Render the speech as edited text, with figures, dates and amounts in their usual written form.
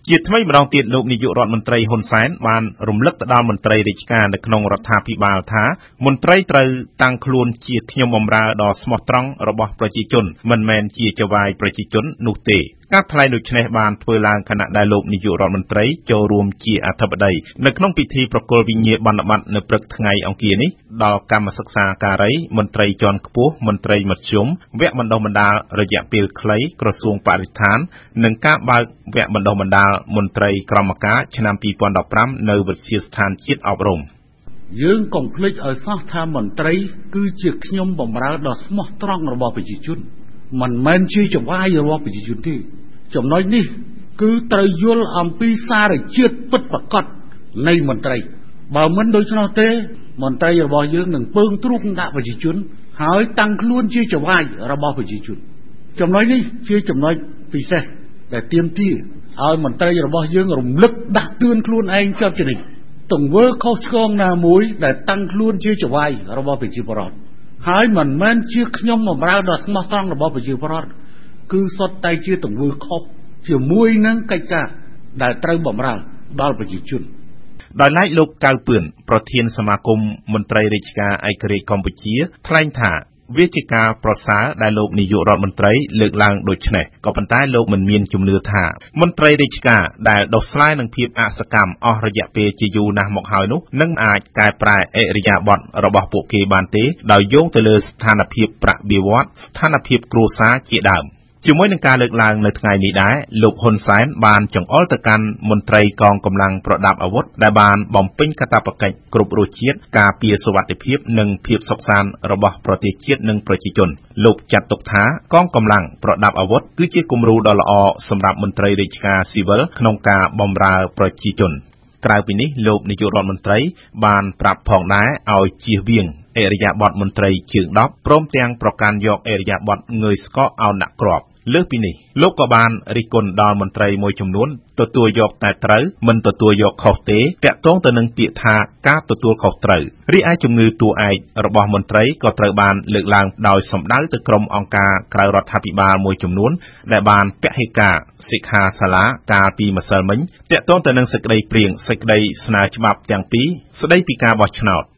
ជាថ្មីម្ដងទៀតលោកនាយករដ្ឋមន្ត្រីហ៊ុនសែនបានរំលឹកទៅដល់មន្ត្រីរាជការនៅក្នុងរដ្ឋាភិបាលថាមន្ត្រីត្រូវតាំងខ្លួនជាខ្ញុំបម្រើដ៏ស្មោះត្រង់របស់ប្រជាជនមិនមែនជាចៅហ្វាយប្រជាជននោះទេការថ្លែងដូចនេះបានធ្វើឡើងខណៈដែលលោកនាយករដ្ឋមន្ត្រីចូលរួមជាអធិបតីនៅក្នុងពិធីប្រគល់វិញ្ញាបនបត្រនៅព្រឹកថ្ងៃអង្គារនេះដល់កម្មសិក្សាការីមន្ត្រីជាន់ខ្ពស់មន្ត្រីមធ្យមវគ្គបណ្ដុះបណ្ដាលរយៈពេលខ្លីក្រសួងបរិស្ថាននិងការបើកវគ្គបណ្ដុះបណ្ដាលមន្ត្រីក្រមការឆ្នាំ2015នៅវិទ្យាស្ថានជាតិអប់រំយើងកុំភ្លេចឲ្យសោះថាមន្ត្រីគឺជាខ្ញុំបម្រើដ៏ស្មោះត្រង់របស់ប្រជាជនមិនមែនជាចៅហ្វាយរបស់ប្រជាជនទេចំណុចនេះគឺត្រូវយល់អំពីសារជាតិពិតប្រាកដនៃមន្ត្រីបើមិនដូច្នោះទេមន្ត្រីរបស់យើងនឹងពើងទ្រូងដាក់ប្រជាជនហើយតាំងខ្លួនជាចៅហ្វាយរបស់ប្រជាជនចំណុចនេះជាចំណុចពិសេសដែលទាមទារឲ្យមន្ត្រីរបស់យើងរំលឹកដាស់តឿនខ្លួនឯងជាប់ជានិច្ចទង្វើខុសឆ្គងណាមួយដែលតាំងខ្លួនជាចៅហ្វាយរបស់ប្រជាពលរដ្ឋហើយមិនមែនជាខ្ញុំបម្រើដ៏ស្មោះត្រង់របស់ប្រជាពលរដ្ឋគឺសុទ្ធតែជាទង្វើខុសជាមួយនឹងកិច្ចការដែលត្រូវបម្រើដល់ប្រជាជនដោយឡែកលោកកៅពឿនប្រធានសមាគមមន្ត្រីរាជការឯករាជ្យកម្ពុជាថ្លែងថាវាជាការប្រសើរដែលលោកនាយករដ្ឋមន្ត្រីលើកឡើងដូចនេះក៏ប៉ុន្តែលោកមិនមានជំនឿថាមន្ត្រីរាជការដែលដោះស្រាយនឹងភាពអសកម្មអស់រយៈពេលជាយូរណាស់មកហើយនោះនឹងអាចកែប្រែឥរិយាបថរបស់ពួកគេបានទេដោយយោងទៅលើស្ថានភាពប្រាក់បៀវត្សស្ថានភាពគ្រួសារជាដើមជាមួយនឹងការលើកឡើងនៅថ្ងៃនេះដែរលោកហ៊ុនសែនបានចង្អុលទៅកាន់មន្ត្រីកងកម្លាំងប្រដាប់អាវុធដែលបានបំពេញកាតព្វកិច្ចគ្រប់រសជាតិការពារសុវត្ថិភាពនិងភាពសុខសាន្តរបស់ប្រទេសជាតិនិងប្រជាជនលោកចាត់ទុកថាកងកម្លាំងប្រដាប់អាវុធគឺជាគំរូដ៏ល្អសម្រាប់មន្ត្រីរាជការស៊ីវិលក្នុងការបម្រើប្រជាជនក្រៅពីនេះលោកនាយករដ្ឋមន្ត្រីបានប្រាប់ផងដែរឲ្យជៀសវាងឥរិយាបថមន្ត្រីជើង10ព្រមទាំងប្រកាន់យកឥរិយាបថងើយស្កកឲ្យដាក់គ្រាប់លើសពីនេះលោកក៏បានរិះគន់ដល់មន្ត្រីមួយចំនួនទទួលយកតែត្រូវមិនទទួលយកខុសទេតាក់ទងទៅនឹងពាក្យថាការទទួលខុសត្រូវរីឯជំងឺតួឯករបស់មន្ត្រីក៏ត្រូវបានលើកឡើងដោយសម្ដៅទៅក្រុមអង្គការក្រៅរដ្ឋាភិបាលមួយចំនួនដែលបានពហិការសិក្ខាសាលាកាលពីម្សិលមិញតាក់ទងទៅនឹងសេចក្តីព្រាងសេចក្តីស្នើច្បាប់ទាំងពីរស្តីពីការបោះឆ្នោត